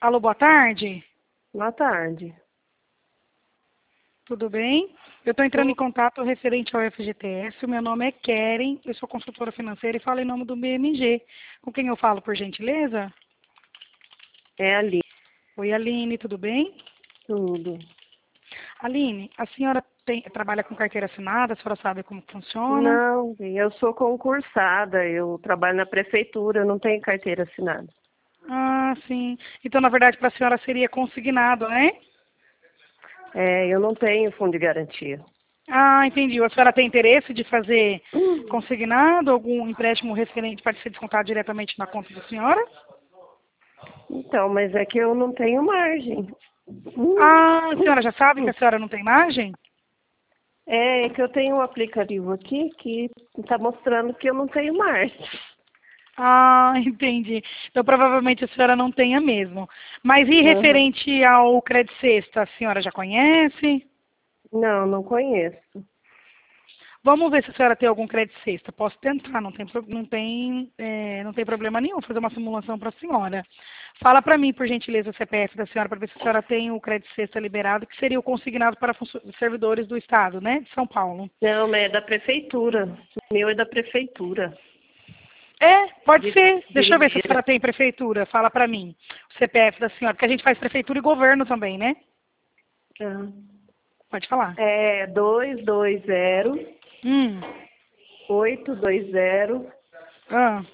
Alô, boa tarde. Boa tarde. Tudo bem? Eu estou entrando em contato referente ao FGTS. O meu nome é Keren, eu sou consultora financeira e falo em nome do BMG. Com quem eu falo, por gentileza? É ali. Oi, Aline, tudo bem? Tudo. Aline, a senhora trabalha com carteira assinada, a senhora sabe como funciona? Não, eu sou concursada, eu trabalho na prefeitura, eu não tenho carteira assinada. Ah, sim. Então, na verdade, para a senhora seria consignado, né? Eu não tenho fundo de garantia. Ah, entendi. A senhora tem interesse de fazer consignado, algum empréstimo referente para ser descontado diretamente na conta da senhora? Então, mas é que eu não tenho margem. Ah, a senhora já sabe que a senhora não tem margem? É que eu tenho um aplicativo aqui que está mostrando que eu não tenho margem. Ah, entendi. Então, provavelmente a senhora não tenha mesmo. Mas e Uhum. referente ao Credit Sexta, a senhora já conhece? Não, não conheço. Vamos ver se a senhora tem algum Credit Sexta. Posso tentar, não tem problema nenhum fazer uma simulação para a senhora. Fala para mim, por gentileza, o CPF da senhora, para ver se a senhora tem o Credit Sexta liberado, que seria o consignado para servidores do Estado, né, de São Paulo. Não, mas é da prefeitura. O meu é da prefeitura. É, pode De, ser. de Deixa eu ver se a Limeira. senhora tem prefeitura. Fala pra mim. O CPF da senhora, porque a gente faz prefeitura e governo também, né? Ah. Pode falar. É 220 Hum. 820 Ah.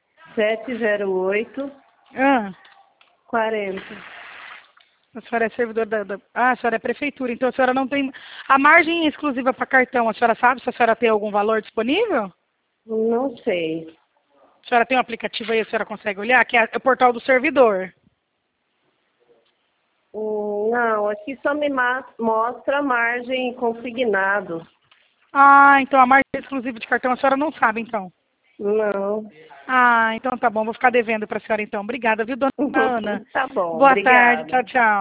708 Ah. 40. A senhora é servidor Ah, a senhora é prefeitura, então a senhora não tem. A margem exclusiva para cartão, a senhora sabe se a senhora tem algum valor disponível? Não sei. A senhora tem um aplicativo aí, a senhora consegue olhar, que é o portal do servidor. Não, aqui só me mostra a margem consignado. Ah, então a margem exclusiva de cartão a senhora não sabe, então. Não. Ah, então tá bom, vou ficar devendo para a senhora então. Obrigada, viu, dona Ana? Tá bom, Boa tarde, obrigada. tchau, tchau.